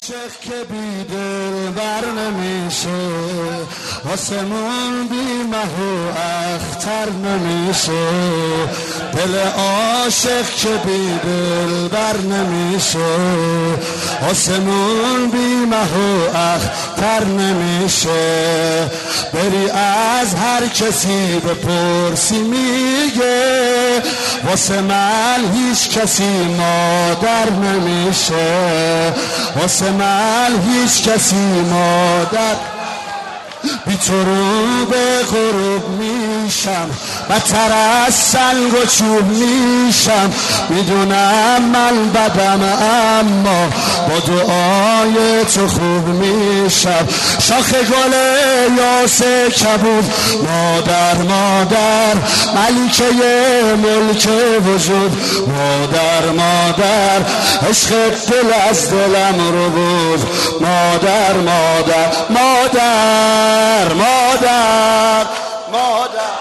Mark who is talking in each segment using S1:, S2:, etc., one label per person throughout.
S1: عاشق که بی دل بر نمیشه، آسمون بی مه و اختر نمیشه. دل عاشق که بی دل بر نمیشه، آسمون بی مه و اختر نمیشه. بری از هر کسی بپرسی میگه، واسه من هیچ کسی مادر نمیشه، واسه من هیچ کسی مادر. بی تو رو به غروب میشم، بدتر از سنگ و چوب میشم. میدونم من بدم اما با دعای تو خوب میشم. شاخ گل یاس کبود، مادر مادر ملکه ملک وجود. مادر مادر عشق دل از دلم رو بود. مادر مادر مادر مادر مادر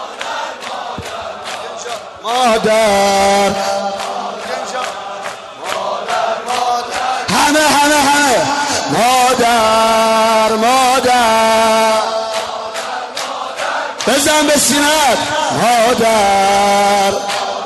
S1: مادر همه مادر مادر بزن به سینت. مادر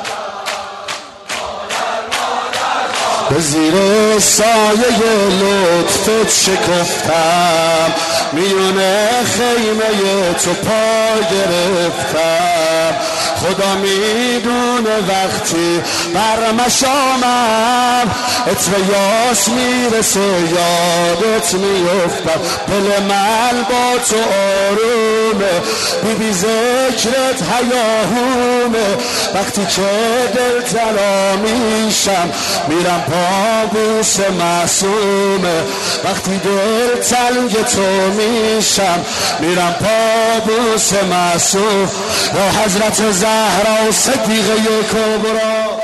S1: به زیر سایه لطفت شکفتم، میونه خیمه تو پا گرفتم. خدا میدونه وقتی بر مشامم عطر یاس میرسه یادت میفتم. دل من با تو آرومه، بی ذکرت هیاهومه. وقتی که دل تنها میشم میرم پابوس معصومه. وقتی دل تنگ تو میشم میرم پابوس معصوم. یا حضرت زهرا صدیقه کبرا.